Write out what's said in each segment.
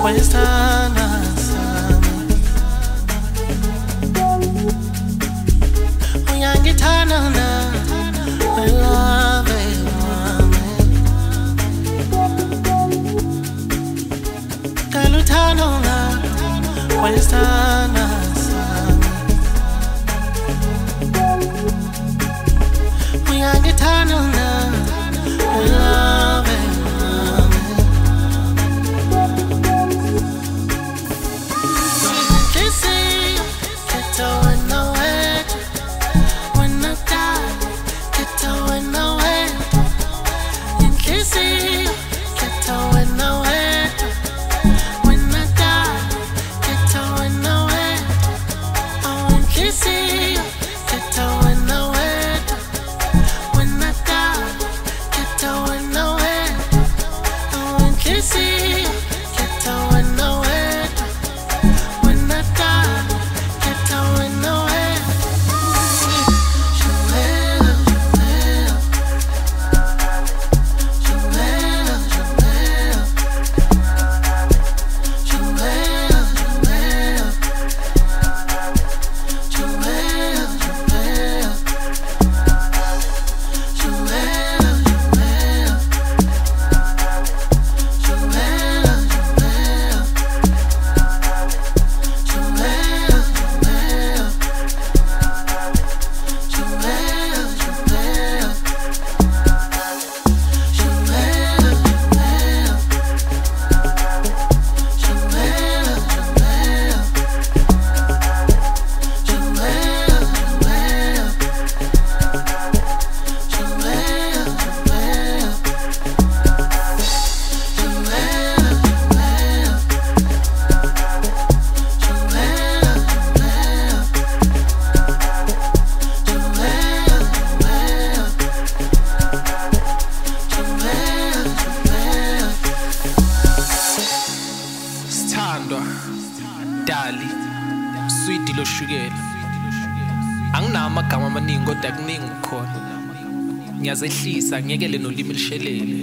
wesithanda sami uyangithanda na love wami kaluthando na wesithanda sami uyangithanda na love Dali sweet loshukela anginawo amagama amaningi kodwa kuningi khona ngiyazehlisa ngiyekele nolimi lishelele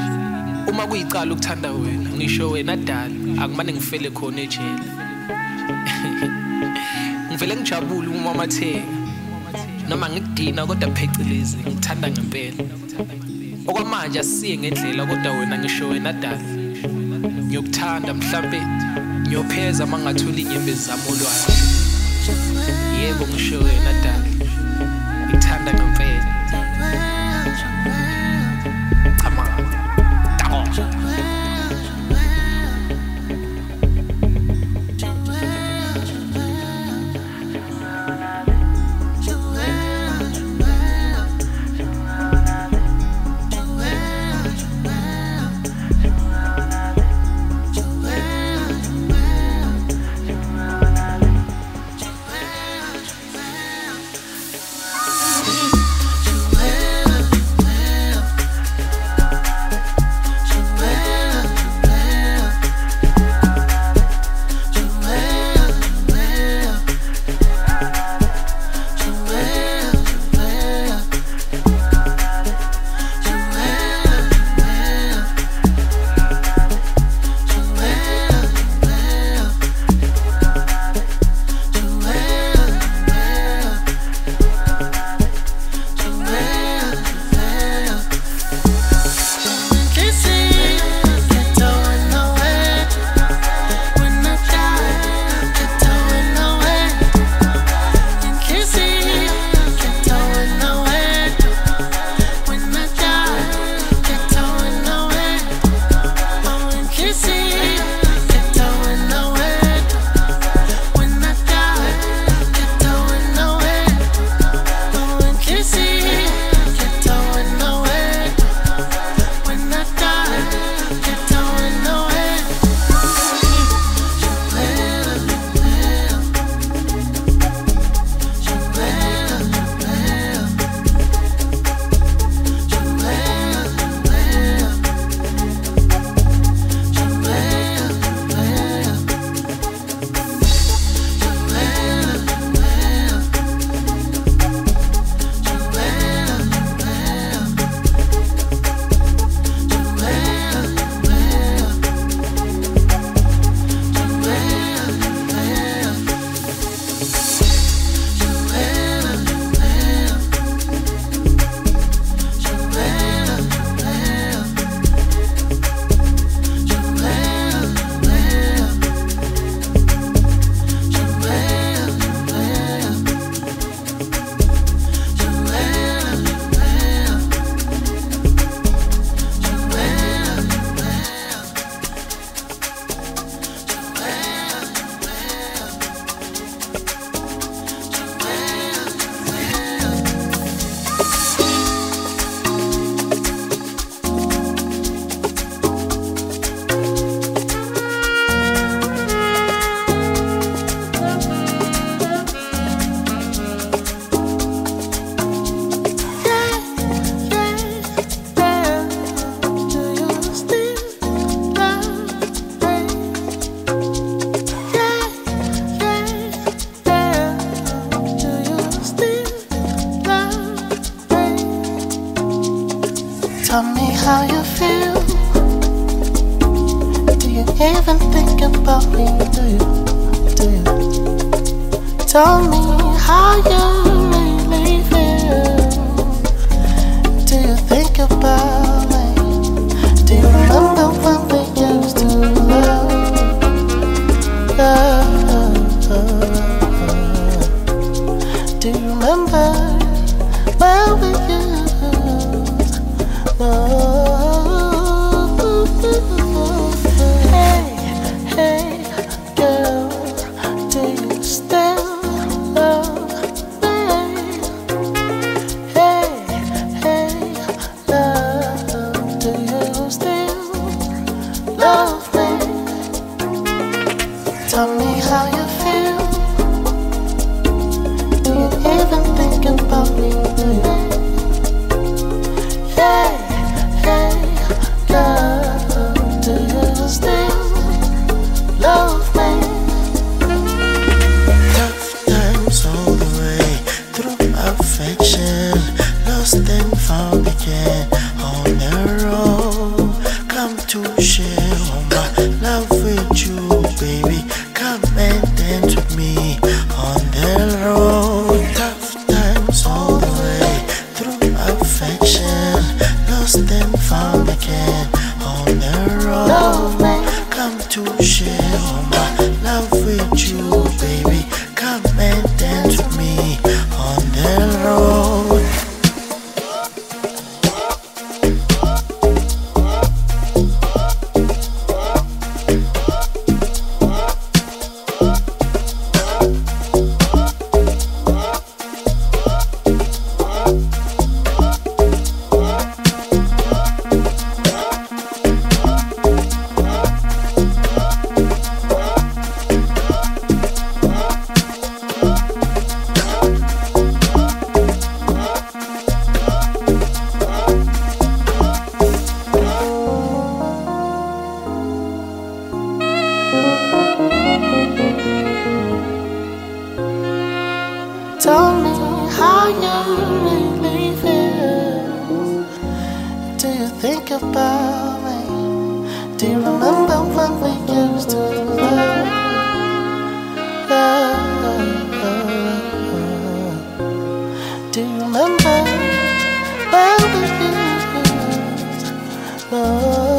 uma kuyicala ukuthanda wena ngisho wena Dali akumane ngifele khona ejele ngivele ngijabule uma matheka noma ngidina kodwa phecelezi ngithanda ngempela okwamanje asiye ngendlela kodwa wena ngisho wena Dali ngiyokuthanda mhlambe ngiyopheza mangathula inyembezi zami olwayo yebo ngisho wena Dali ngithanda ngempela ama tawo think about me? Do you? Tell me how you really feel. Do you think about me? Do you remember when we used to love? Do you remember when we used to love? Tell me how you really feel. Do you think about me? Do you remember when we used to love? Do you remember when we used to love?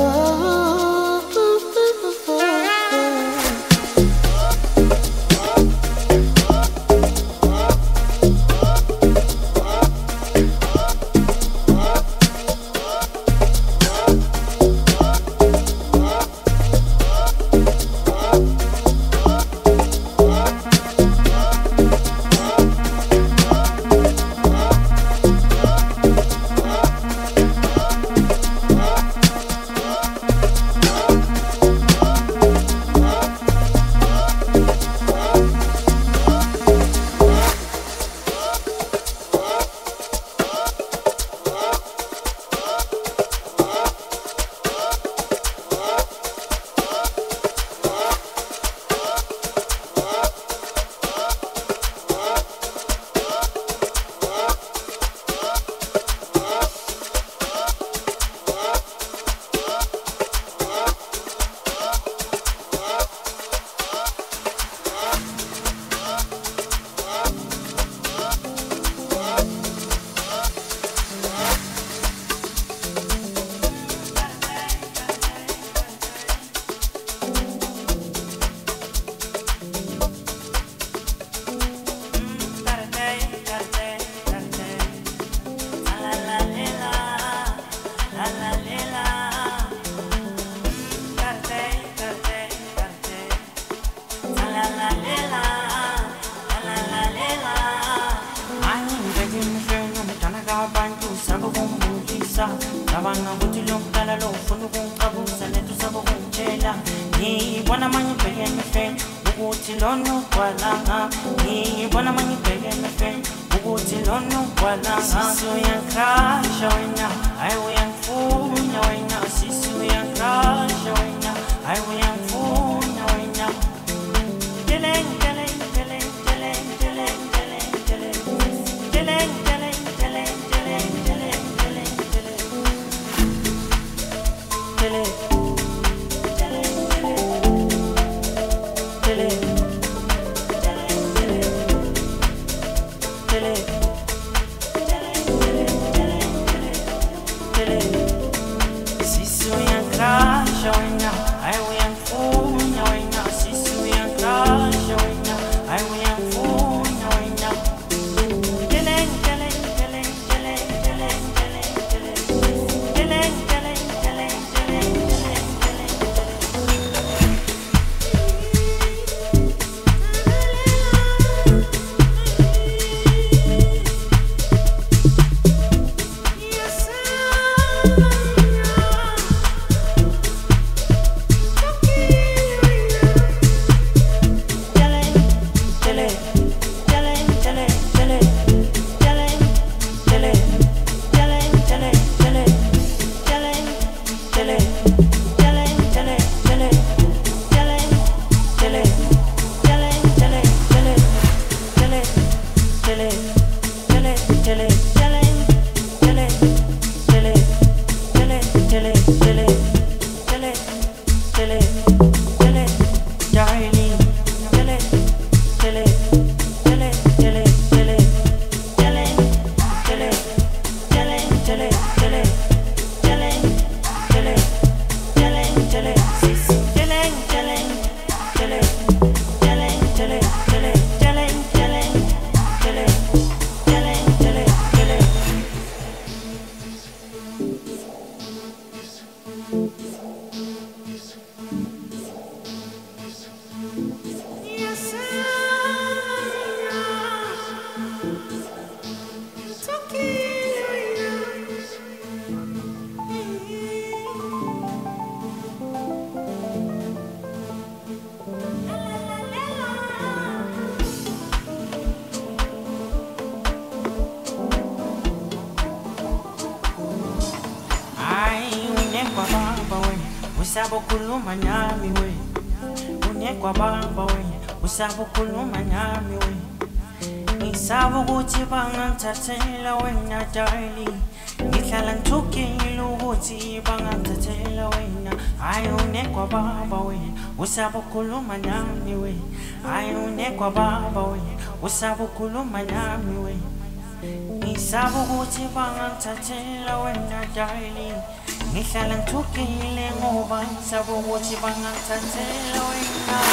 Usabukuluma nami we Unyekwa bamba we Usabukuluma nami we Ngisabu ukuthi bangangithathela wena darling Ngihlala ngithukile ukuthi bangangithathela wena Hayi unyekwa bamba we Usabukuluma nami we Hayi unyekwa bamba we Usabukuluma nami we Ngisabu ukuthi bangangithathela wena darling Ngihlala ngithukile ngoba ngisaba ukuthi bangangithathela wena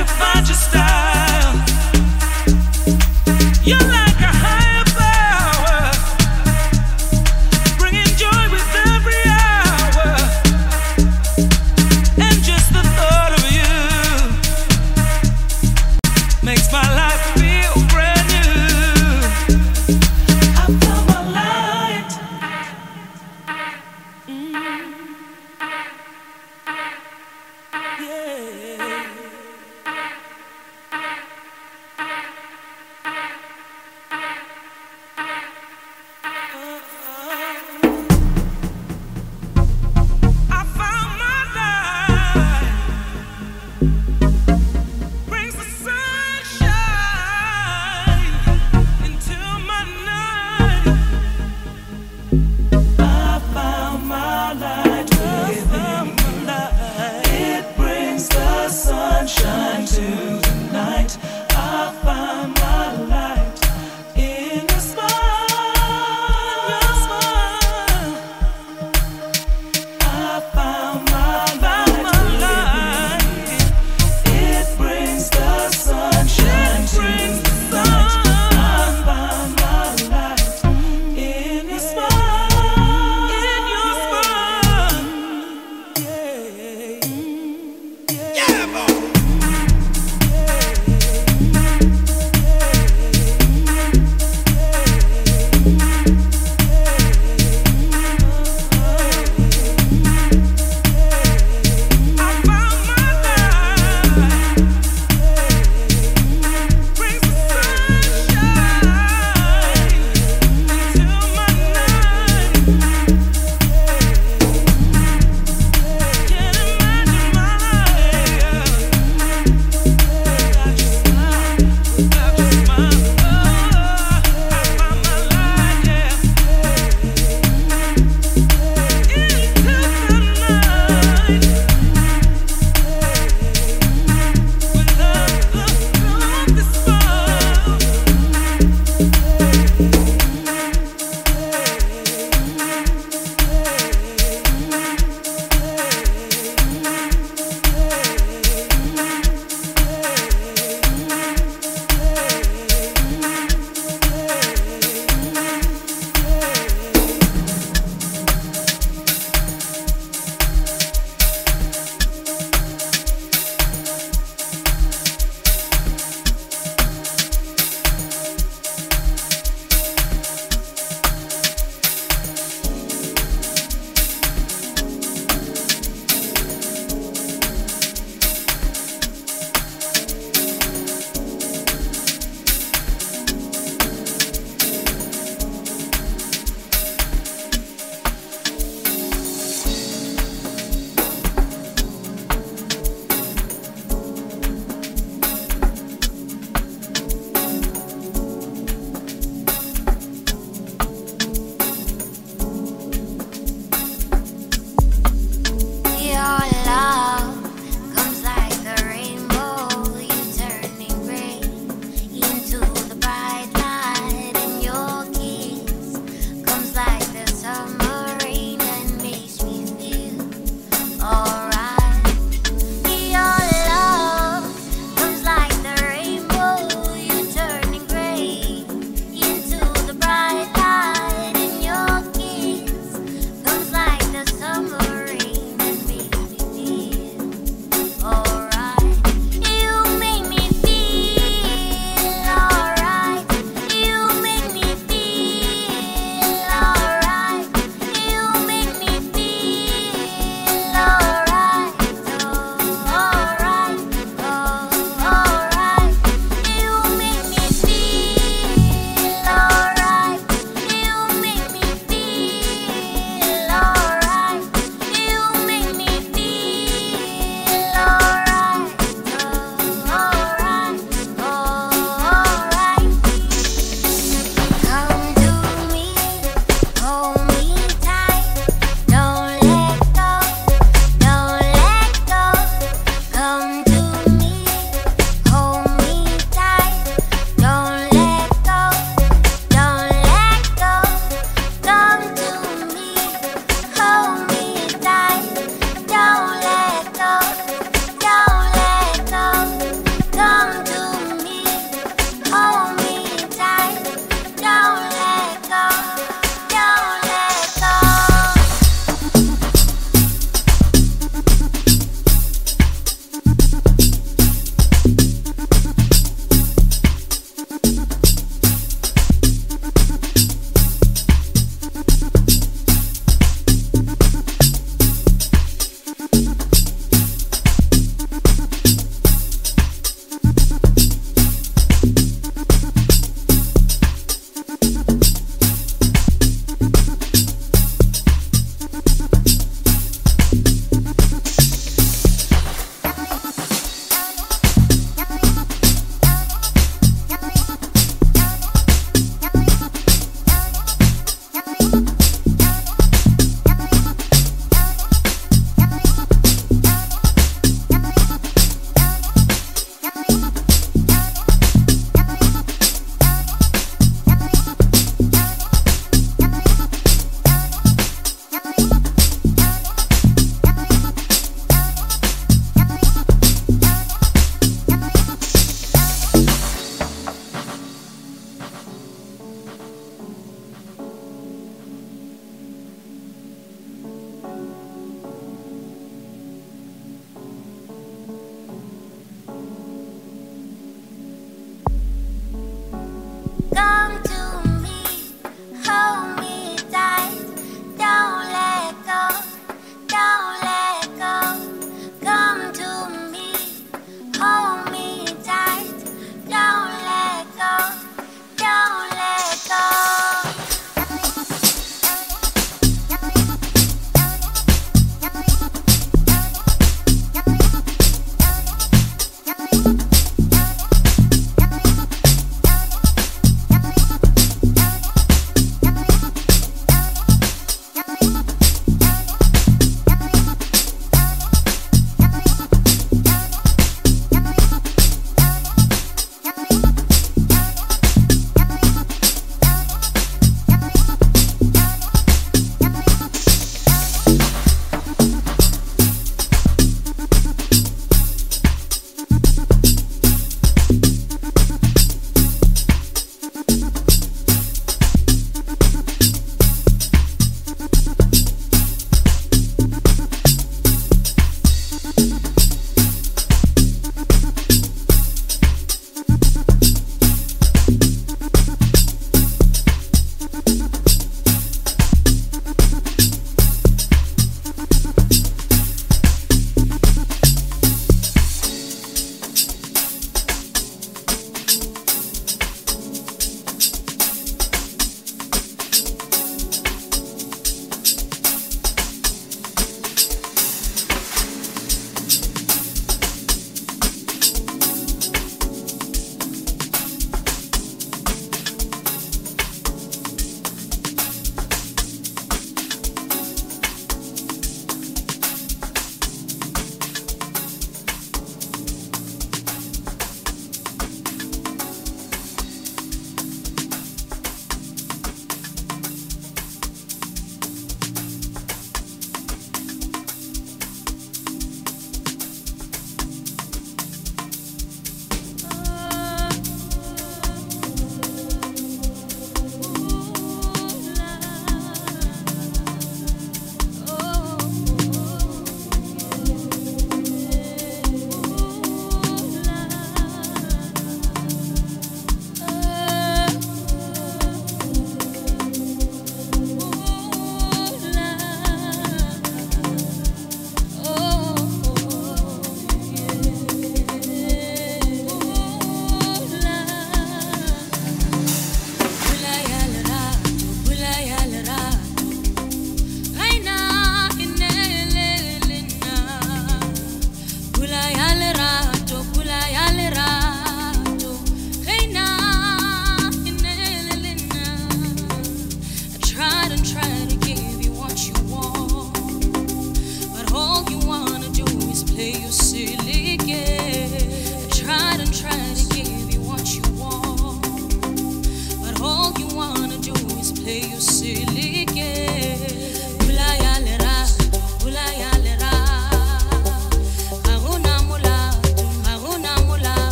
you find your style. You're like a higher power, bringing joy with every hour. And just the thought of you makes my life feel brand new. I found my light. Yeah. I found my light, brings the sunshine into my night. I found my light within. It brings the sunshine to the night. I found my light in your smile. I found my light. It brings the sunshine to the night. I found my light in your smile. In your smile. Yeah, boy.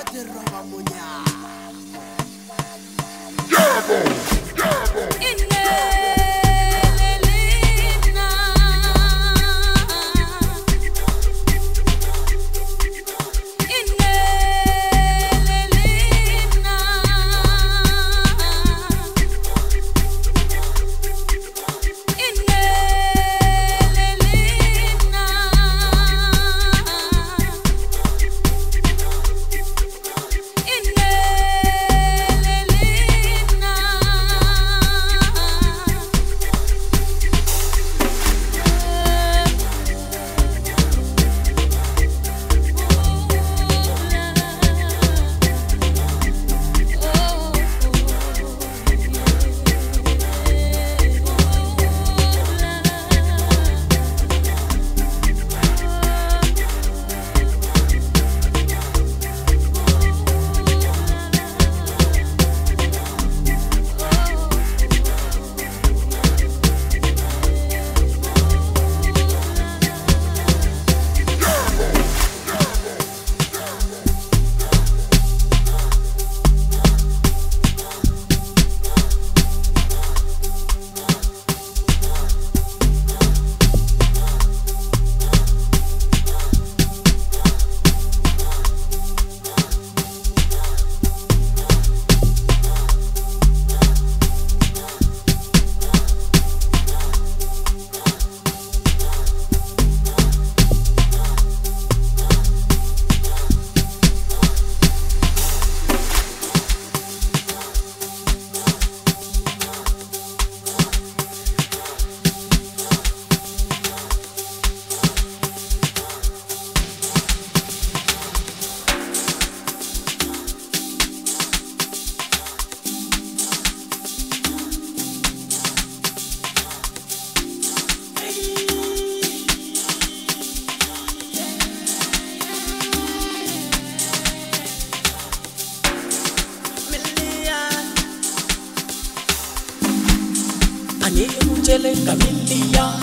a million.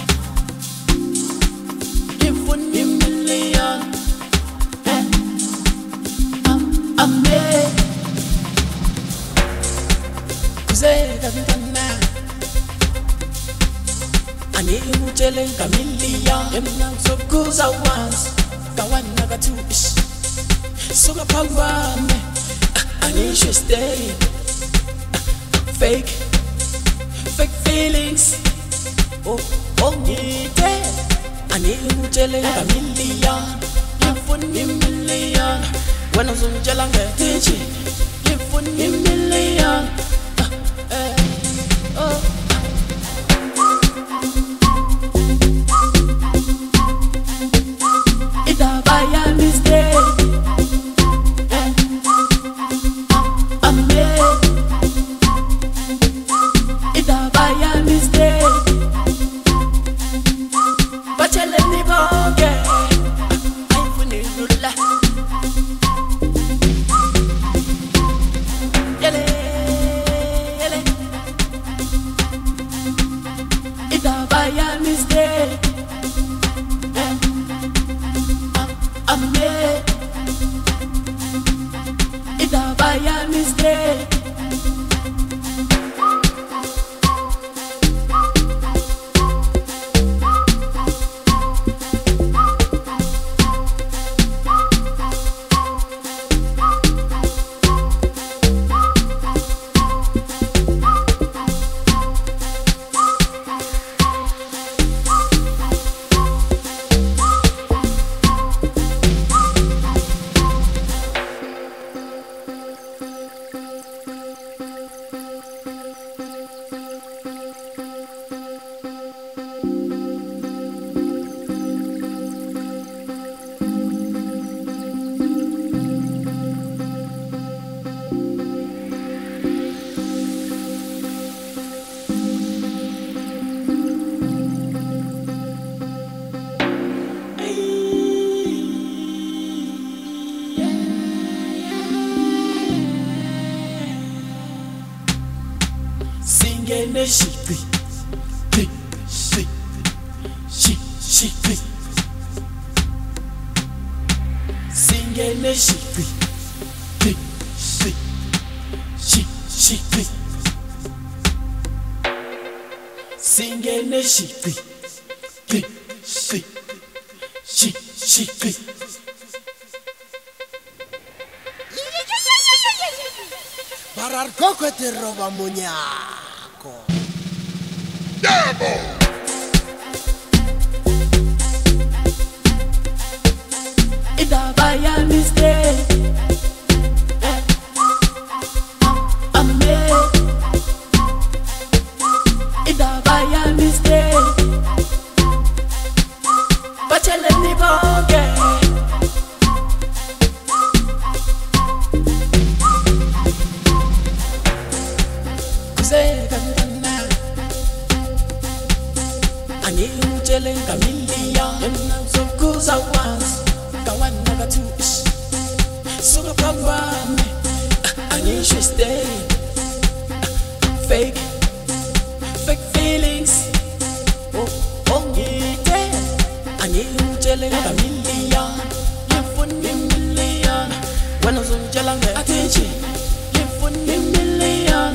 Give 1 million. I'm made. Kuzega mtana. Ani mchele a million. Emna sokuza once. Kawana ka 2-ish. Soka power me. Ani should stay. Fake feelings. Oh, yeah. I need to tell a million. Give 1 million. When I was on Jalan Gatichi, give 1 million. It's a by mistake. I'm made. It's a by mistake. But you let me go, girl. I'm funny, ruler. Yele, yele. It's a by mistake. I'm made. It's a by mistake. Singing she singing she shiqi singene shiqi qi shiqi Parar coco te roba muñaco. Ida vaya mistake. Ida vaya mistake. Bachele ni bonge. Angimtshele ngamilion sokuza once kawana kathu suka phambane angisho stay fake feelings oh ngite angimtshele ngamilion ngifuna million wena uzongitshela ngathi ngifuna million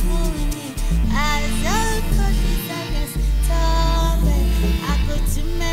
To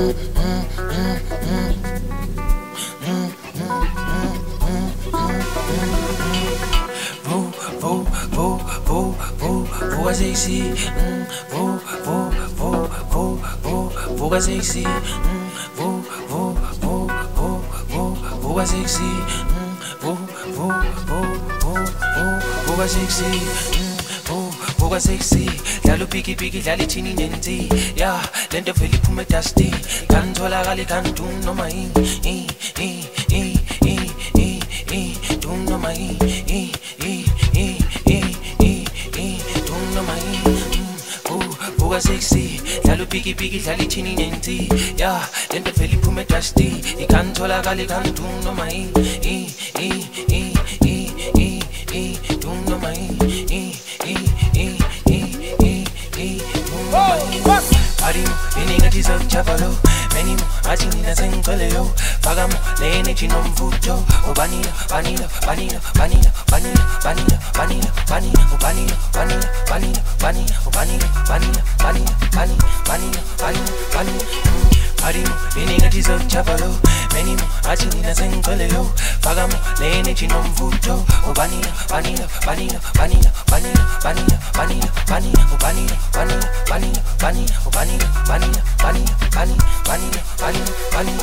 Vuga sexy, vuga sexy, vuga sexy, vuga sexy, vuga sexy. Dlala upiki piki, dlala ithini nenti. Yeah, lento vele iphume dusty. Kanitholakala kanti noma yini. Dung noma yini. Vuga sexy, dlala upiki piki, dlala ithini nenti. Yeah, lento vele iphume dusty. Kanitholakala kanti noma yini. Dung noma yini. Parimo, iningathi sokujabalo. Menimo, athi ngina sengicweleyo. Fakamo, le energy nomfutho. Ubanila, banila, banila, banila, banila, banila, banila, banila, ubanila, banila, banila, banila, ubanila, banila, banila, banila, banila, banila, banila. Parimo, iningathi sokujabalo. Menimo, athi ngina sengicweleyo. Fakamo, le energy nomfutho. Ubanila, banila, banila, banila, banila, banila, banila, banila, ubanila, banila, banila, banila, ubanila, banila, banila, banila, banila, banila, banila.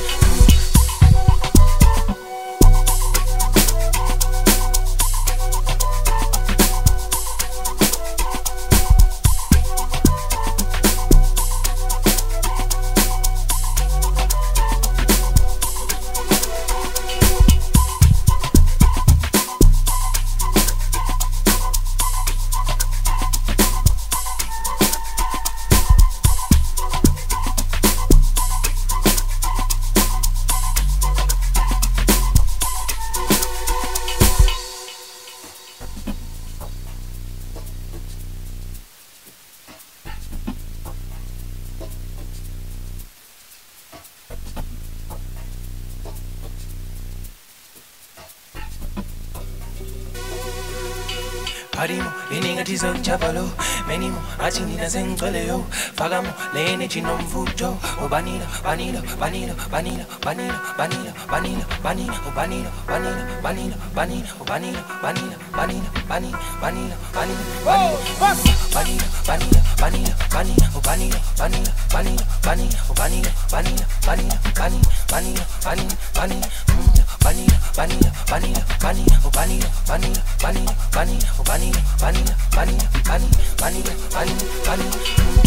Parimo, iningathi sokujabalo. Menimo, athi ngina sengicweleyo. Fakamo, le energy nomfutho. Ubanila, banila, banila, banila, banila, banila, banila, banila, ubanila, banila, banila, banila, ubanila, banila, banila, banila, banila, banila, banila, banila, banila, banila, ubanila, banila, banila, banila, ubanila, banila, banila, banila, banila, banila, banila. Vanilla, vanilla, vanilla, vanilla, oh vanilla, vanilla, vanilla, vanilla, oh vanilla, vanilla, vanilla, vanilla, vanilla, vanilla, vanilla.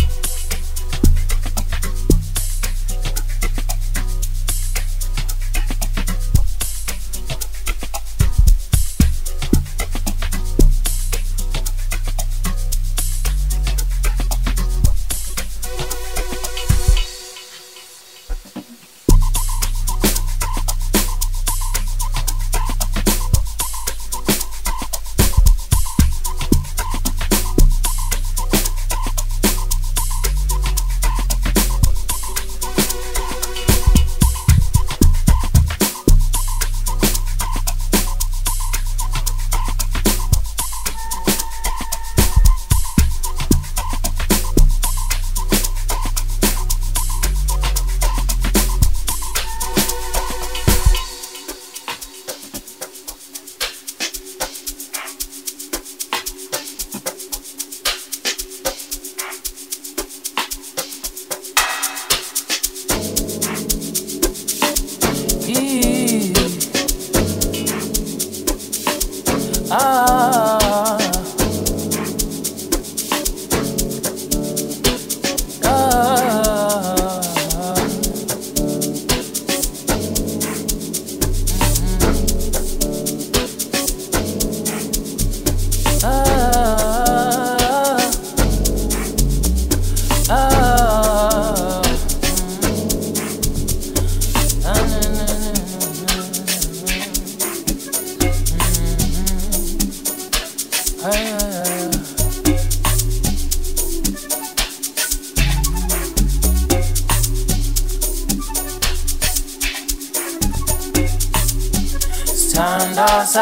Tandaza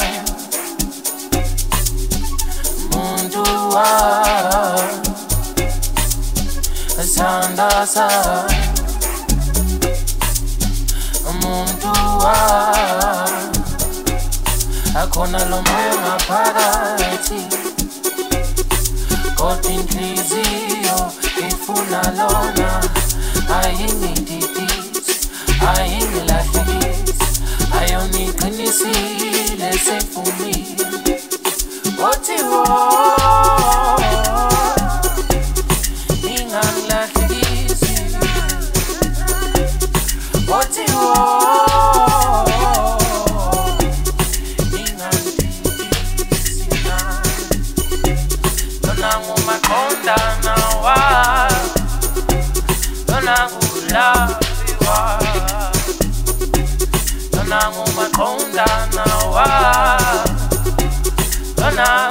Mundu wa Tandaza umuntu akhona lo moya ngaphakathi kodwa inhliziyo ifuna lona ayingididisi ayingilahlekisi ayoniqinisile sefumile othi wo ingangilahlekisi othi wo Maqondana wa Dona ngulafiwa Dona ngumaqondana wa Dona